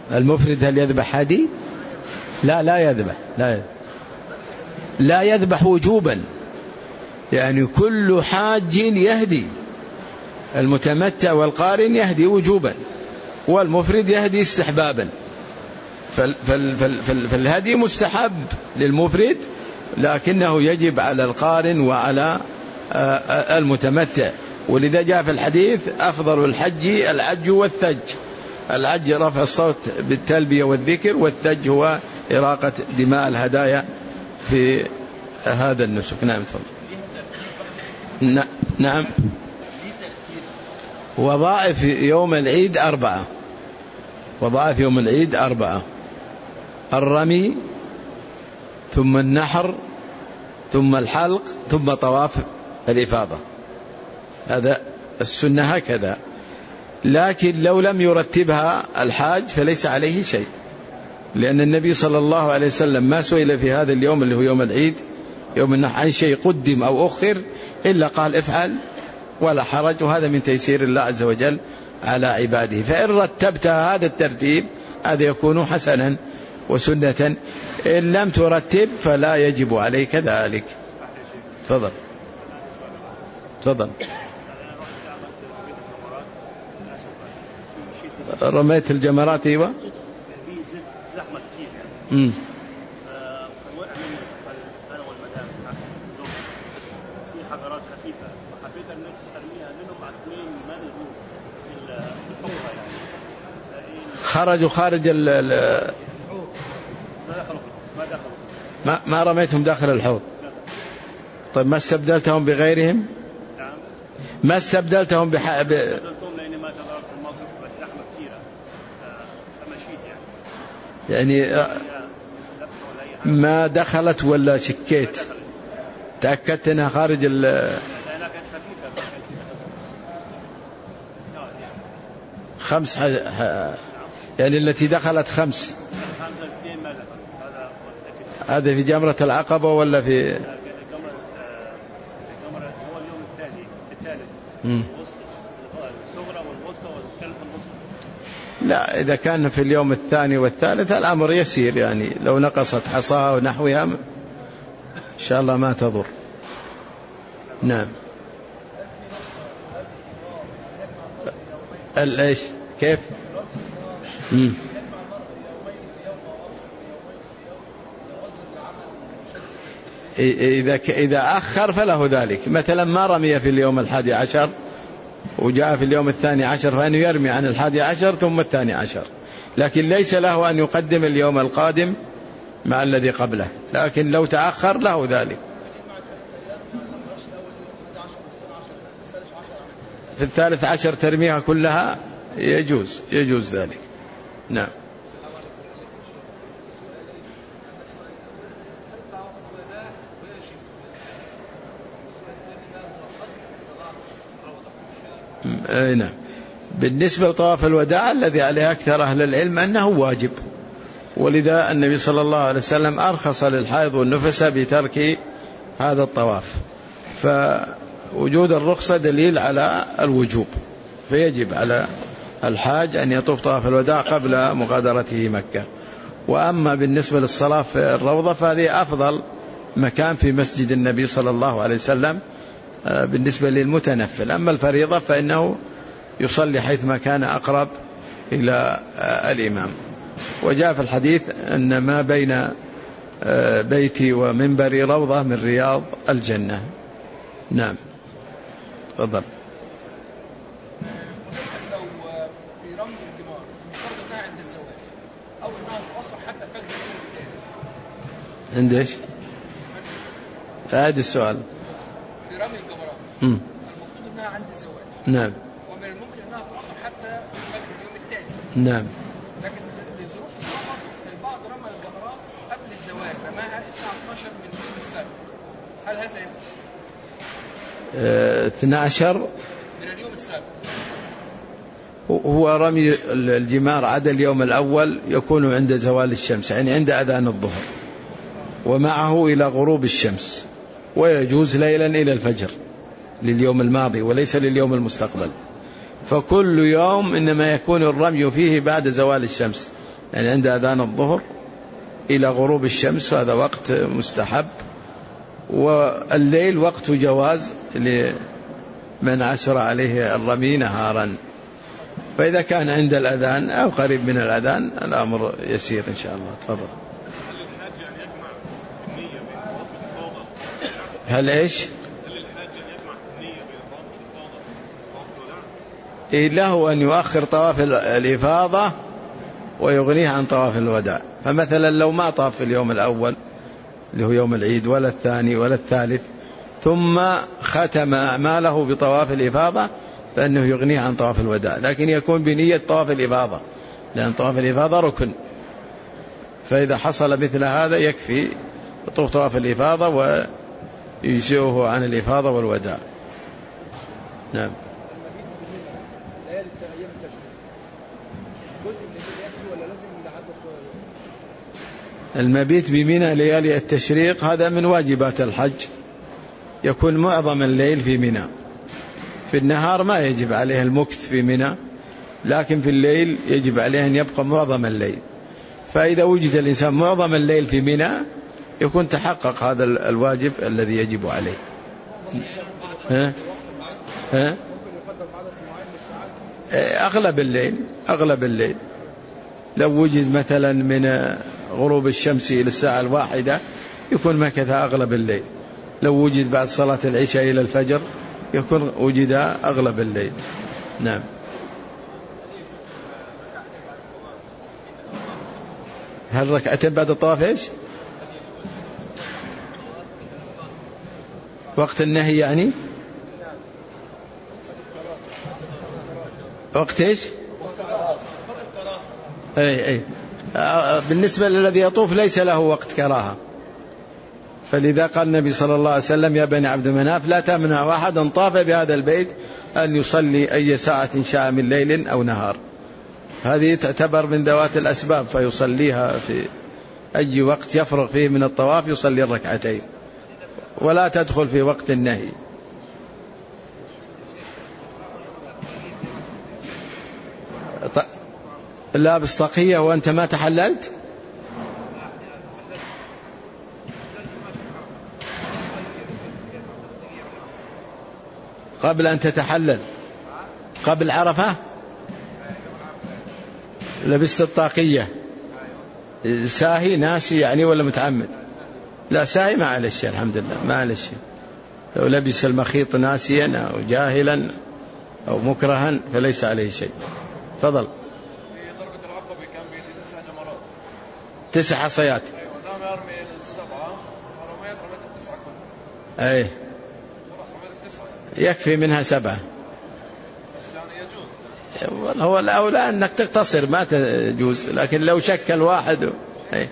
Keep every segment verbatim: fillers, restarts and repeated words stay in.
المفرد هل يذبح هدي؟ لا لا يذبح لا يذبح, لا يذبح وجوبا، يعني كل حاج يهدي، المتمتع والقارن يهدي وجوبا، والمفرد يهدي استحبابا. فالهدي مستحب للمفرد، لكنه يجب على القارن وعلى المتمتع. ولذا جاء في الحديث أفضل الحج العج والثج. العج رفع الصوت بالتلبية والذكر، والثج هو إراقة دماء الهدايا في هذا النسك. نعم تفضل. نعم. وظائف يوم العيد أربعة. وظائف يوم العيد أربعة: الرمي، ثم النحر، ثم الحلق، ثم طواف الإفاضة. هذا السنة هكذا. لكن لو لم يرتبها الحاج فليس عليه شيء، لأن النبي صلى الله عليه وسلم ما سئل في هذا اليوم اللي هو يوم العيد يوم النحر عن شيء قدم أو أخر، إلا قال افعل ولا حرج، وهذا من تيسير الله عز وجل على عباده. فإن رتبت هذا الترتيب هذا يكون حسنا وسنة، إن لم ترتب فلا يجب عليك ذلك. تفضل تفضل. رميت الجمرات. ايوه. في زحمه كثير يعني. امم فوقع مني انا والمدام في حجرات خفيفه، فحبيت ان ارميها منهم على اثنين ما نزلوا في الحفره يعني. خرجوا خارج ال ما دخلوا ما دخلوا ما ما رميتهم داخل الحوض. طيب ما استبدلتهم بغيرهم؟ نعم. ما استبدلتهم بح... ب... استبدلتهم لاني ما تداركت الموقف زحمه كثيره فمشيت يعني. يعني ما دخلت ولا شكيت؟ تأكدت أنها خارج ال خمس ح... ح... يعني التي دخلت خمس. هذا في جمرة العقبة ولا في جمرة هو اليوم الثاني الثالث الصغرى والوسطى والثالث الوسطى. لا، إذا كان في اليوم الثاني والثالث الأمر يسير، يعني لو نقصت حصاها ونحوها إن شاء الله ما تضر. نعم. الإيش كيف؟ مم. إذا إذا أخر فله ذلك. مثلا ما رمي في اليوم الحادي عشر وجاء في اليوم الثاني عشر، فإنه يرمي عن الحادي عشر ثم الثاني عشر، لكن ليس له أن يقدم اليوم القادم مع الذي قبله، لكن لو تأخر له ذلك. في الثالث عشر ترميها كلها يجوز يجوز ذلك. نعم. أي نعم. بالنسبة لطواف الوداع الذي عليه أكثر أهل العلم أنه واجب، ولذا النبي صلى الله عليه وسلم أرخص للحائض والنفس بترك هذا الطواف، فوجود الرخصة دليل على الوجوب، فيجب على الحاج أن يطوف طواف الوداع قبل مغادرته مكة. وأما بالنسبة للصلاة في الروضة فهذه أفضل مكان في مسجد النبي صلى الله عليه وسلم بالنسبة للمتنفل. أما الفريضة فإنه يصلي حيثما كان أقرب إلى الإمام. وجاء في الحديث أن ما بين بيتي ومنبري روضة من رياض الجنة. نعم. تفضل. لو في رمي الجمار فرض انها عند الزواج او انها تؤخر حتى فجر اليوم الثاني. عند ايش؟ هذا السؤال. في رمي الجمرات المفروض انها عند الزواج. نعم. ومن الممكن انها تؤخر حتى فجر اليوم الثاني. نعم. لكن لظروف السفر البعض رمى الجمرات قبل الزواج، رماها الساعه اثناشر من يوم السبت. هل هذا يجوز؟ اثني عشر من اليوم السابق. هو رمي الجمار عدا اليوم الأول يكون عند زوال الشمس، يعني عند أذان الظهر، ومعه إلى غروب الشمس، ويجوز ليلا إلى الفجر لليوم الماضي وليس لليوم المستقبل. فكل يوم إنما يكون الرمي فيه بعد زوال الشمس، يعني عند أذان الظهر إلى غروب الشمس هذا وقت مستحب، والليل وقت جواز لمن عسر عليه الرمي نهارا. فإذا كان عند الأذان أو قريب من الأذان الأمر يسير إن شاء الله. تفضل. هل إيش؟ إيه له أن يؤخر طواف الإفاضة ويغنيه عن طواف الوداع. فمثلا لو ما طاف في اليوم الأول اللي هو يوم العيد ولا الثاني ولا الثالث ثم ختم أعماله بطواف الإفاضة فإنه يغنيه عن طواف الوداع، لكن يكون بنية طواف الإفاضة لأن طواف الإفاضة ركن. فإذا حصل مثل هذا يكفي طوف طواف الإفاضة ويجزئه عن الإفاضة والوداع. نعم. المبيت بمنى ليالي التشريق هذا من واجبات الحج، يكون معظم الليل في منى. في النهار ما يجب عليه المكث في منى، لكن في الليل يجب عليه أن يبقى معظم الليل. فإذا وجد الإنسان معظم الليل في منى يكون تحقق هذا الواجب الذي يجب عليه. ها؟ ها؟ أغلب الليل أغلب الليل لو وجد مثلا من غروب الشمس إلى الساعة الواحدة يكون مكث أغلب الليل. لو وجد بعد صلاة العشاء إلى الفجر يكون وجد أغلب الليل. نعم. هل ركعتين بعد الطواف إيش؟ وقت النهي يعني؟ وقت إيش؟ أي أي. بالنسبة للذي يطوف ليس له وقت كراهة، فلذا قال النبي صلى الله عليه وسلم يا بني عبد مناف لا تمنع أحدا طاف بهذا البيت أن يصلي أي ساعة شاء من ليل أو نهار. هذه تعتبر من ذوات الأسباب فيصليها في أي وقت يفرغ فيه من الطواف يصلي الركعتين ولا تدخل في وقت النهي. لابس طاقية وأنت ما تحللت؟ قبل أن تتحلل قبل عرفة لبست الطاقية. ساهي ناسي يعني ولا متعمد؟ لا ساهي ما عليه شيء الحمد لله ما عليه شيء. لو لبس المخيط ناسيا أو جاهلا أو مكرها فليس عليه شيء. تفضل. تسع حصيات. أي يكفي منها سبعة. هو الأولى أنك تقتصر ما تجوز، لكن لو شكل واحد أي.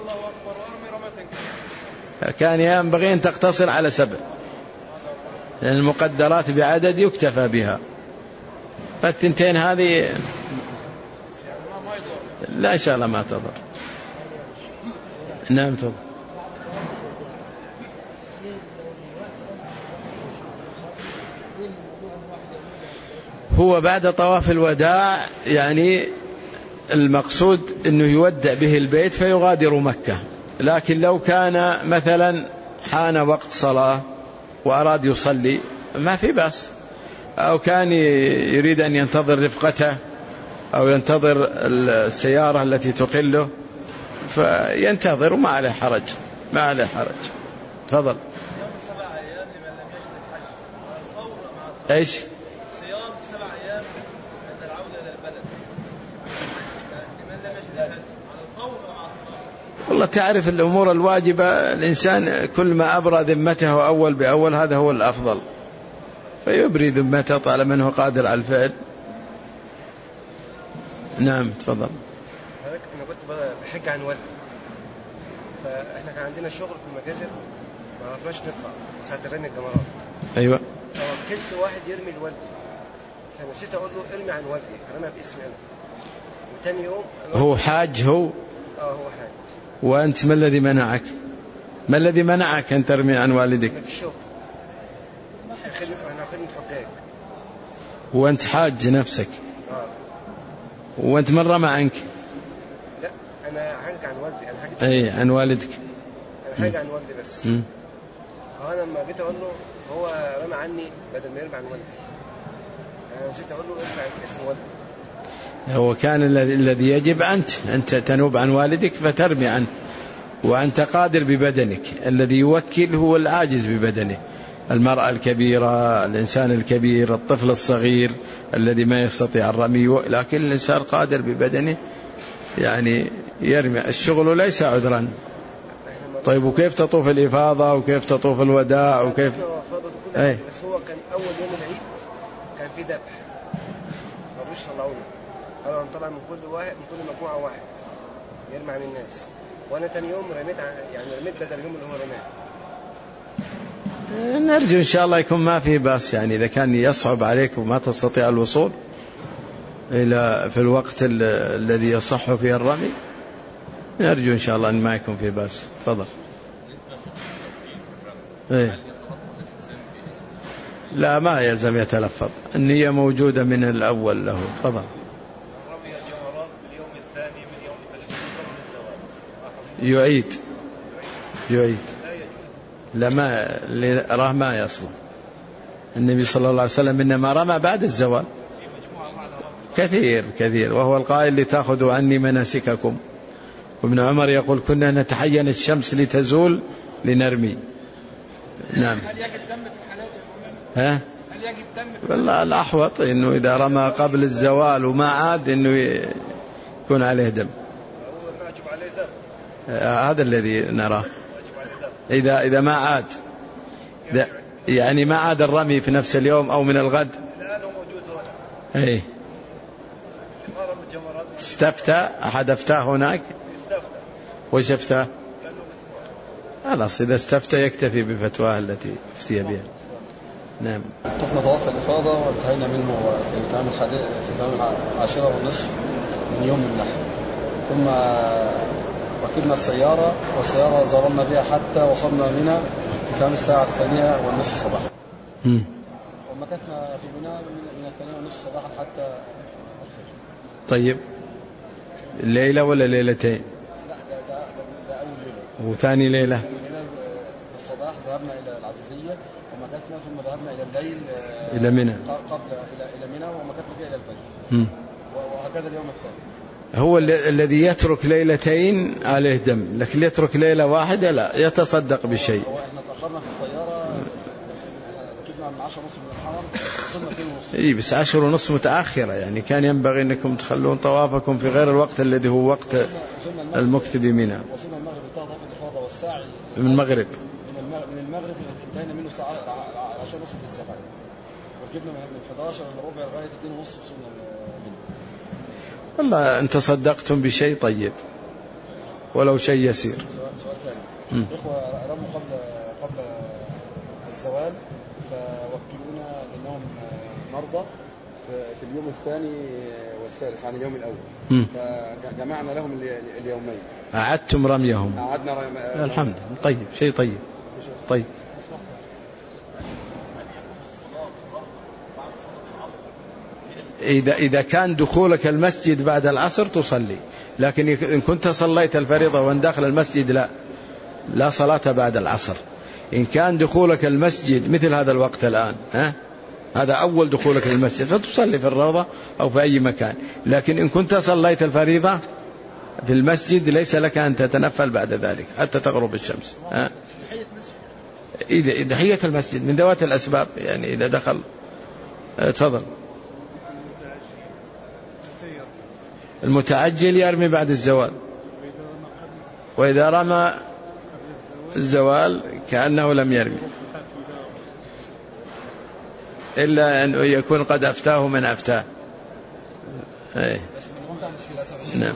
كان ينبغي أن تقتصر على سبع لأن المقدرات بعدد يكتفى بها. فالثنتين هذه لا إن شاء الله ما تضر. نعم تفضل. هو بعد طواف الوداع يعني المقصود أنه يودع به البيت فيغادر مكة، لكن لو كان مثلا حان وقت صلاة وأراد يصلي ما في بأس، أو كان يريد أن ينتظر رفقته أو ينتظر السيارة التي تقله فينتظر وما عليه حرج ما عليه حرج. تفضل. صيام سبع أيام لمن لم يجد الحج الفور مع إيش؟ صيام سبع أيام عند العودة إلى البلد لمن لم يجد الحج على الفور مع الطلاق. والله تعرف الأمور الواجبة الإنسان كل ما أبرى ذمته أول بأول هذا هو الأفضل، فيبري ذمته طالما أنه قادر على الفعل. نعم تفضل. أنا كنت بحج عن والدي، فإحنا كان عندنا شغل في المجازر ما عرفناش نطلع ساعة رمي الجمرات. أيوة. فوكلت واحد يرمي لوالدي، فنسيت أقول له ارمي عن والدي، رمى باسمي أنا. وتاني يوم هو حاج هو؟ آه هو حاج. وأنت ما الذي منعك؟ ما الذي منعك أن ترمي عن والدك؟ في الشغل. إحنا خدمة حجاج. وأنت حاج نفسك؟ آه. وأنت من رمى عنك؟ لا انا حاجه عن والدي، انا حاجه اي عن والدك. انا حاجه عن والدي بس. مم. فانا لما جيت اقول له هو رمى عني بدل ما يرمي عن والدي، انا نسيت اقول له ارفع اسم والدي. هو كان الذي الذي يجب أنت أنت تنوب عن والدك فترمي عنه، وأنت قادر ببدنك. الذي يوكل هو العاجز ببدنه، المرأة الكبيرة، الإنسان الكبير، الطفل الصغير الذي ما يستطيع الرمي، لكن الإنسان قادر ببدنه يعني يرمي. الشغل ليس عذرا. طيب وكيف تطوف الإفاضة وكيف تطوف الوداع وكيف؟ أيه. بس هو كان أول يوم العيد كان في ذبح، ما رضوش يطلعوني، قالوا طبعا من كل واحد من كل مجموعة واحد يرمي عن الناس، وأنا تاني يوم رميت يعني رميت بدل اليوم اللي هو رماه. نرجو إن شاء الله يكون ما في باس، يعني إذا كان يصعب عليك وما تستطيع الوصول إلى في الوقت الذي يصح فيه الرمي، نرجو إن شاء الله أن ما يكون في باس. تفضل. إيه؟ لا ما يلزم يتلفظ، النية موجودة من الأول له. تفضل. رمي الجمرات باليوم الثاني من يوم التشريق قبل الزواج يعيد يعيد لا ما راه ما يصل. النبي صلى الله عليه وسلم إنما رمى بعد الزوال كثير كثير، وهو القائل لتأخذوا عني مناسككم. وابن عمر يقول كنا نتحين الشمس لتزول لنرمي. نعم. هل يجب دم في الحالات؟ ها؟ هل يجب دم في والله الأحوط إنه إذا رمى قبل الزوال وما عاد إنه يكون عليه دم. هو واجب عليه دم. هذا الذي نراه. إذا إذا ما عاد يعني ما عاد الرمي في نفس اليوم أو من الغد. الآن هو موجود هنا. إيه. استفتى أحد أفتاه هناك. وش أفتاه؟ خلاص إذا استفتى يكتفي بفتواه التي افتي بها. نعم. طفنا طواف الإفاضة وانتهينا منه في تمام الحديث في تمام العاشرة والنصف من يوم النحر، ثم ركبنا السيارة والسيارة زرنا بها حتى وصلنا منى في تمام الساعة الثانية والنصف صباحا. ومكثنا في منى من الثانية والنصف صباحا حتى الفجر. طيب الليلة ولا ليلتين؟ لا ده, ده, ده أول ليلة. وثاني ليلة؟ في الصباح ذهبنا إلى العزيزية ومكثنا، ثم ذهبنا إلى الليل إلى منى قبل إلى إلى منى ومكثنا فيها إلى الفجر. م. وهكذا اليوم الثاني. هو الذي يترك ليلتين عليه دم، لكن يترك ليلة واحدة لا يتصدق بشيء. هو احنا تأخرنا في السيارة، ركبنا من عشرة ونصف من الحرم وصلنا اثنين ونصف. اي بس عشر ونصف متأخرة، يعني كان ينبغي انكم تخلون طوافكم في غير الوقت الذي هو وقت المكث بمنى. وصلنا المغرب انتهى طواف الإفاضة والسعي من المغرب. من المغرب انتهينا منه الساعة عشرة ونصف في السفر، وركبنا من احد عشر إلى ربع لغاية اثنين ونصف وصلنا منه. والله أن تصدقتم بشيء طيب ولو شيء يسير. سؤال ثاني. الإخوة رموا قبل قبل الزوال فوكلونا لأنهم مرضى في اليوم الثاني والثالث عن اليوم الأول. م. فجمعنا لهم اليومين. أعدتم رميهم. أعدنا رمي... الحمد لله. طيب شيء طيب. طيب. إذا إذا كان دخولك المسجد بعد العصر تصلي، لكن إن كنت صليت الفريضة وأن داخل المسجد لا لا صلاة بعد العصر. إن كان دخولك المسجد مثل هذا الوقت الآن، ها هذا أول دخولك للمسجد فتصلي في الروضة أو في أي مكان، لكن إن كنت صليت الفريضة في المسجد ليس لك أن تتنفل بعد ذلك حتى تغرب الشمس. ها إذا دحية المسجد من ذوات الأسباب، يعني إذا دخل. تفضل. المتعجل يرمي بعد الزوال، وإذا رمى الزوال كأنه لم يرمي إلا أن يكون قد أفتاه من أفتاه. أي. نعم.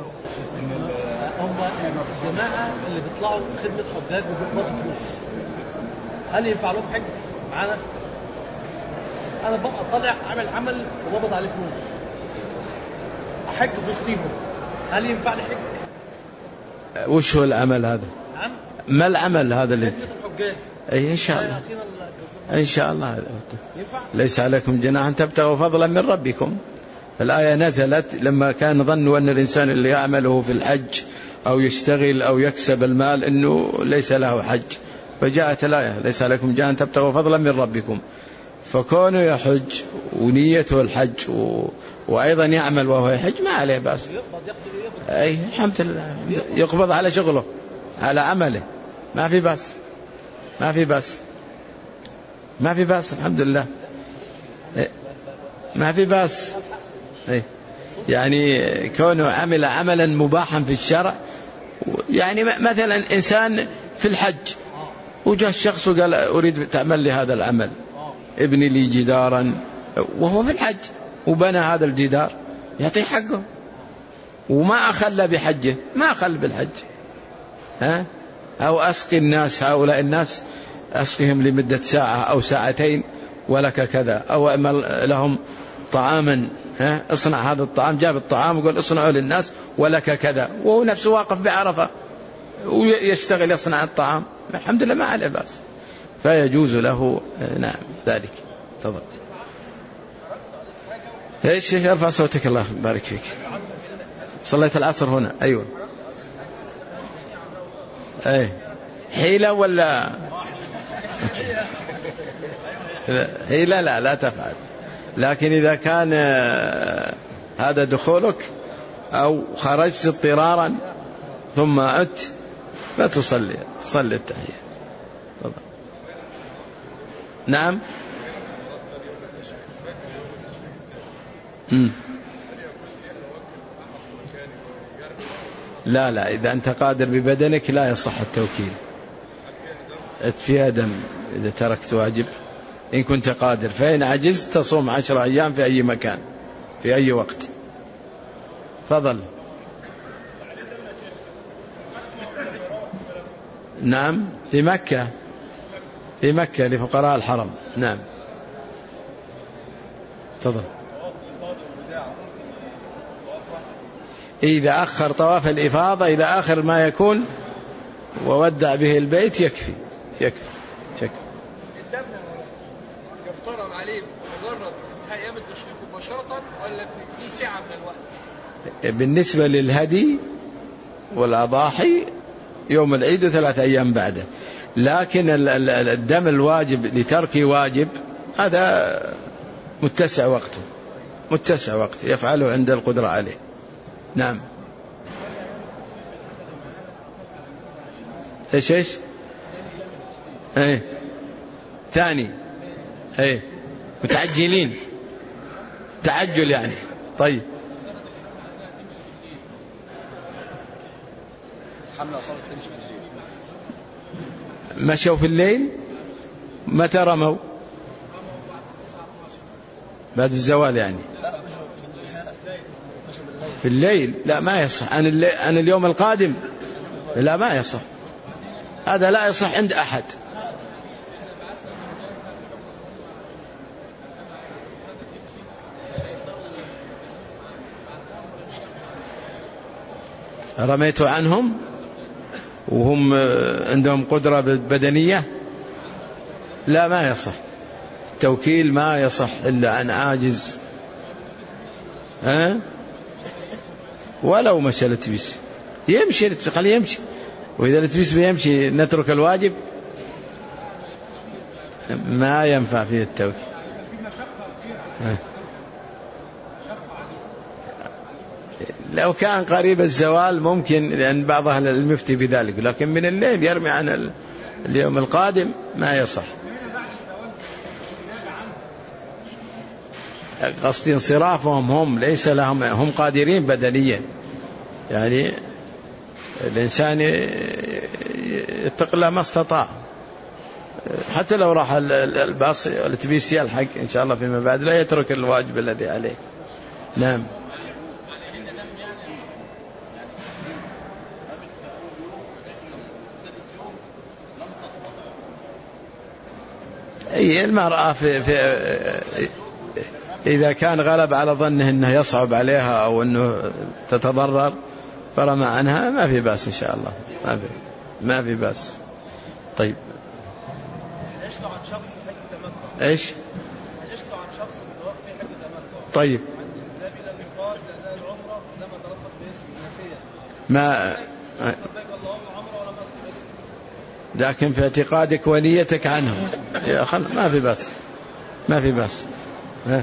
هم الجماعة اللي بيطلعوا خدمة حجاج وبيقبضوا فلوس، هل ينفع لهم حج معانا؟ أنا بقى طالع عمل عمل وبقبض عليه فلوس، أحج في وسطيهم، هل ينفع لي حج؟ وش هو العمل هذا؟ نعم. ما العمل هذا اللي؟ خدمة الحجاج. أي إن شاء الله. إن شاء الله. ينفع؟ ليس عليكم جناح أن تبتغوا فضلا من ربكم، الآية نزلت لما كان ظنوا أن الإنسان اللي يعمله في الحج أو يشتغل أو يكسب المال أنه ليس له حج، فجاءت الآية ليس لكم جاء أن تبتغوا فضلا من ربكم. فكونه يحج ونيته الحج و... وأيضا يعمل وهو يحج ما عليه بأس. أي الحمد لله يقبض على شغله على عمله، ما في بأس ما في بأس ما في بأس الحمد لله ما في بأس. يعني كونه عمل عملا مباحا في الشرع، يعني مثلا إنسان في الحج وجاء الشخص وقال أريد تعمل لي هذا العمل، ابني لي جدارا وهو في الحج وبنى هذا الجدار، يعطيه حقه وما أخل بحجه، ما أخل بالحج. ها؟ أو أسقي الناس هؤلاء الناس أسقهم لمدة ساعة أو ساعتين ولك كذا، أو أعمل لهم طعاما، ها؟ اصنع هذا الطعام، جاب الطعام وقال اصنعه للناس ولك كذا، وهو نفسه واقف بعرفة ويشتغل يصنع الطعام، الحمد لله ما عليه بأس، فيجوز له نعم ذلك. تفضل. ايش ايش ارفع صوتك الله يبارك فيك. صليت العصر هنا. ايوه اي حيلة ولا حيلة؟ لا لا تفعل، لكن إذا كان هذا دخولك أو خرجت اضطرارا ثم أت فتصلي تصلي التحية. طبعا. نعم. مم. لا لا إذا أنت قادر ببدنك لا يصح التوكيل. فيها دم إذا تركت واجب إن كنت قادر، فإن عجزت تصوم عشر أيام في أي مكان في أي وقت. فضل. نعم في مكة في مكة لفقراء الحرم. نعم تفضل. إذا أخر طواف الإفاضة إلى آخر ما يكون وودع به البيت يكفي يكفي يكفي. الدم يفترض عليه مجرد أيام التشريق مباشرة ولا في ساعة من الوقت؟ بالنسبة للهدي والأضاحي يوم العيد وثلاث أيام بعده، لكن الدم الواجب لترك واجب هذا متسع وقته متسع وقت يفعله عند القدرة عليه. نعم. ايش ايش ايه ثاني ايه متعجلين تعجل يعني. طيب مشوا في الليل متى رموا؟ بعد الزوال يعني في الليل. لا ما يصح. عن, الليل عن اليوم القادم لا ما يصح، هذا لا يصح عند أحد. رميتوا عنهم وهم عندهم قدرة بدنية؟ لا ما يصح التوكيل، ما يصح إلا عن عاجز. ها ولو مشى الاتبيس يمشي خليه يمشي، وإذا الاتبيس بيمشي نترك الواجب؟ ما ينفع فيه التوكيل. لو كان قريب الزوال ممكن، لأن بعض أهل العلم يفتي بذلك، لكن من الليل يرمي عن اليوم القادم ما يصح. قصدي انصرافهم هم ليس لهم، هم قادرين بدنيا، يعني الإنسان يتق الله ما استطاع، حتى لو راح الباص الاتبيس يلحق إن شاء الله فيما بعد لا يترك الواجب الذي عليه. نعم. أي المرأة في, في إذا كان غلب على ظنه أنه يصعب عليها أو أنه تتضرر فرمى عنها ما في بأس إن شاء الله، ما في ما في بأس. طيب إيش؟ طيب ما لكن في اعتقادك ونيتك عنه يا خل ما في بس ما في بس ها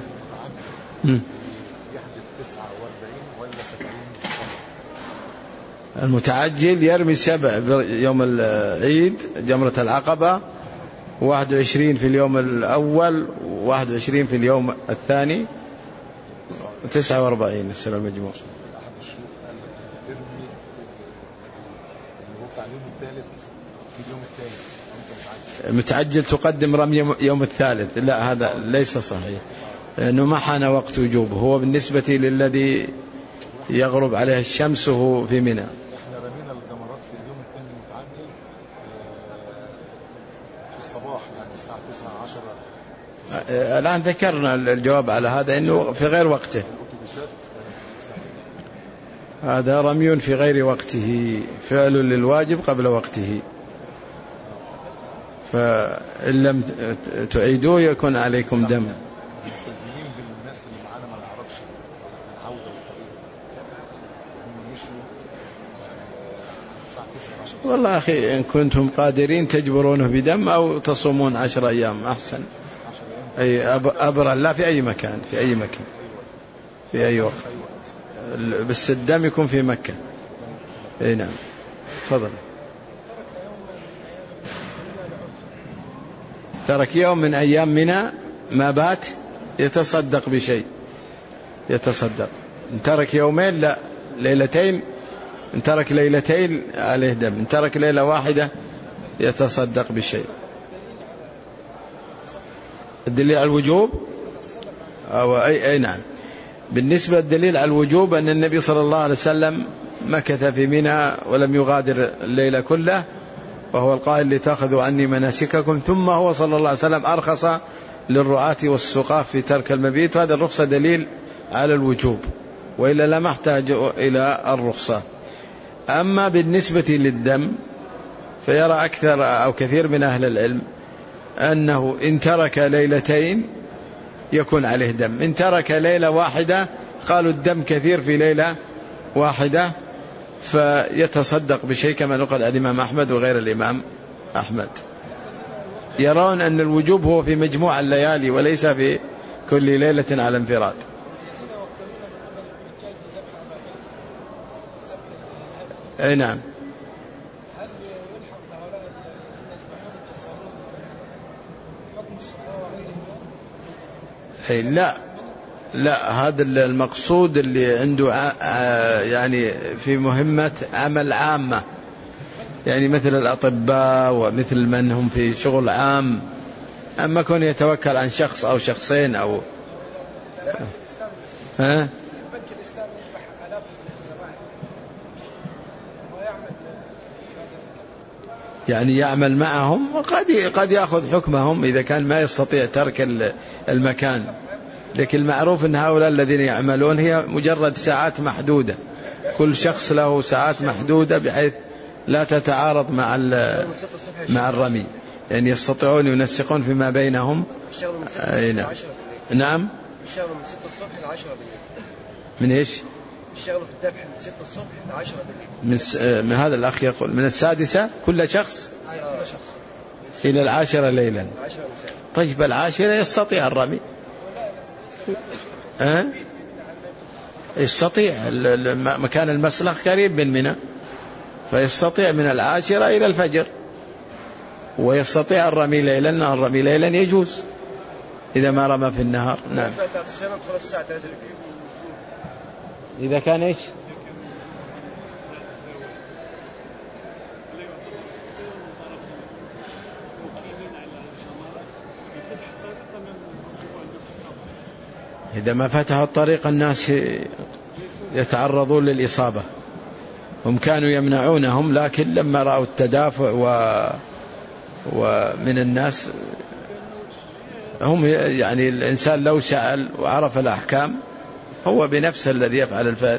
المتعجل يرمي سبع يوم العيد جمرة العقبة، واحد وعشرين في اليوم الأول، واحد وعشرين في اليوم الثاني، تسعة وأربعين السنة المجموع. المتعجل تقدم رمي يوم الثالث، لا هذا ليس صحيح لأنه ما حان وقت وجوبه، هو بالنسبة للذي يغرب عليه الشمس وهو في منى. احنا رمينا الجمرات في اليوم الثاني المتعجل في الصباح يعني الساعة تسعة عشرة. الآن ذكرنا الجواب على هذا انه في غير وقته، هذا رمي في غير وقته، فعل للواجب قبل وقته، فإن لم تعيدوه يكون عليكم دم. ملتزمين بالناس اللي معانا ما نعرفش العودة والطريق، هم مشوا الساعة تسعة عشرة. والله أخي إن كنتم قادرين تجبرونه بدم أو تصومون عشر أيام أحسن، أي أبرا، لا في أي مكان، في أي مكان في أي وقت، بس الدم يكون في مكة. أي نعم تفضل. ترك يوم من أيام منى ما بات يتصدق بشيء، يتصدق. ان ترك يومين لا ليلتين، ان ترك ليلتين عليه دم، ان ترك ليلة واحدة يتصدق بشيء. الدليل على الوجوب أو أي, أي نعم. بالنسبة للدليل على الوجوب أن النبي صلى الله عليه وسلم مكث في منى ولم يغادر الليلة كله، وهو القائل لتأخذوا عني مناسككم، ثم هو صلى الله عليه وسلم أرخص للرعاة والسقاة في ترك المبيت، وهذا الرخصة دليل على الوجوب، وإلا لما احتاج إلى الرخصة. أما بالنسبة للدم فيرى أكثر أو كثير من أهل العلم أنه إن ترك ليلتين يكون عليه دم، إن ترك ليلة واحدة قالوا الدم كثير في ليلة واحدة فيتصدق بشيء، كما نقل الإمام أحمد وغير الإمام أحمد. يرون أن الوجوب هو في مجموع الليالي وليس في كل ليلة على انفراد. أي نعم. أي لا لا، هذا المقصود اللي عنده يعني في مهمة عمل عامة، يعني مثل الأطباء ومثل من هم في شغل عام، أما كون يتوكل عن شخص أو شخصين أو ها يعني يعمل معهم، وقد قد يأخذ حكمهم إذا كان ما يستطيع ترك المكان. لكن المعروف أن هؤلاء الذين يعملون هي مجرد ساعات محدودة، كل شخص له ساعات محدودة بحيث لا تتعارض مع مع الرمي، يعني يستطيعون ينسقون فيما بينهم. أي نعم. نعم. يشتغلوا من ستة الصبح إلى عشرة بالليل. من إيش؟ يشتغلوا في الذبح من ستة الصبح إلى عشرة بالليل. من, س... من هذا الأخ يقول من السادسة كل شخص آه. كل شخص إلى العاشرة ليلا. العاشرة مساء. طيب العاشرة يستطيع الرمي؟ أه؟ يستطيع، مكان المسلخ قريب من منى، فيستطيع من العاشرة إلى الفجر، ويستطيع الرمي ليلا. الرمي ليلا يجوز إذا ما رمى في النهار. نعم. إذا كان إيش؟ إذا ما فتح الطريق الناس يتعرضون للإصابة، هم كانوا يمنعونهم، لكن لما رأوا التدافع و... ومن الناس هم يعني الإنسان لو سأل وعرف الأحكام هو بنفسه الذي يفعل الفعل.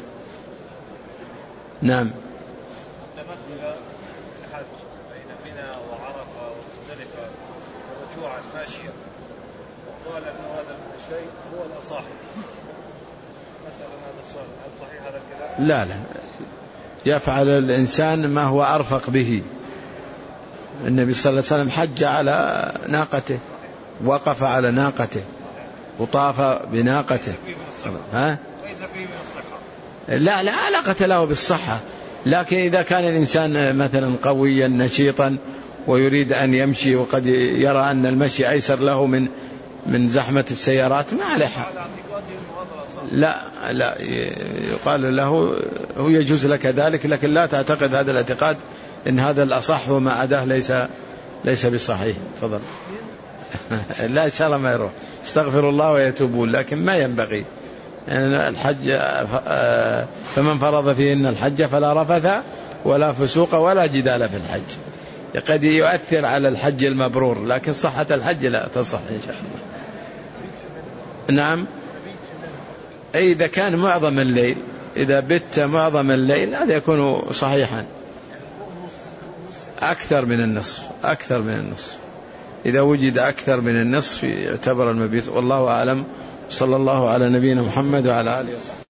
نعم. تمثل الحج بين منى وعرفة ومزدلفة ورجوعا ماشيا، وقال أن هذا الشيء هو الأصح. أسأل هذا السؤال، هل صحيح هذا الكلام؟ لا لا، يفعل الإنسان ما هو أرفق به. النبي صلى الله عليه وسلم حج على ناقته، وقف على ناقته، وطاف بناقته. ها؟ ليس فيه من الصحة. لا لا علاقة له بالصحة، لكن إذا كان الإنسان مثلا قويا نشيطا ويريد أن يمشي وقد يرى أن المشي أيسر له من من زحمة السيارات ما عليه. لا لا، يقال له هو يجوز لك ذلك، لكن لا تعتقد هذا الاعتقاد إن هذا الأصح وما عداه ليس ليس بصحيح. تفضل. لا إن شاء الله ما يروح، استغفر الله ويتوبون، لكن ما ينبغي يعني الحج. فمن فرض فيهن الحج فلا رفث ولا فسوق ولا جدال في الحج. قد يؤثر على الحج المبرور، لكن صحة الحج لا تصح إن شاء الله. نعم، أي إذا كان معظم الليل، إذا بت معظم الليل هذا يكون صحيحا. أكثر من النصف، أكثر من النصف، إذا وجد أكثر من النصف يعتبر المبيت. والله أعلم. صلى الله على نبينا محمد وعلى آله وصحبه.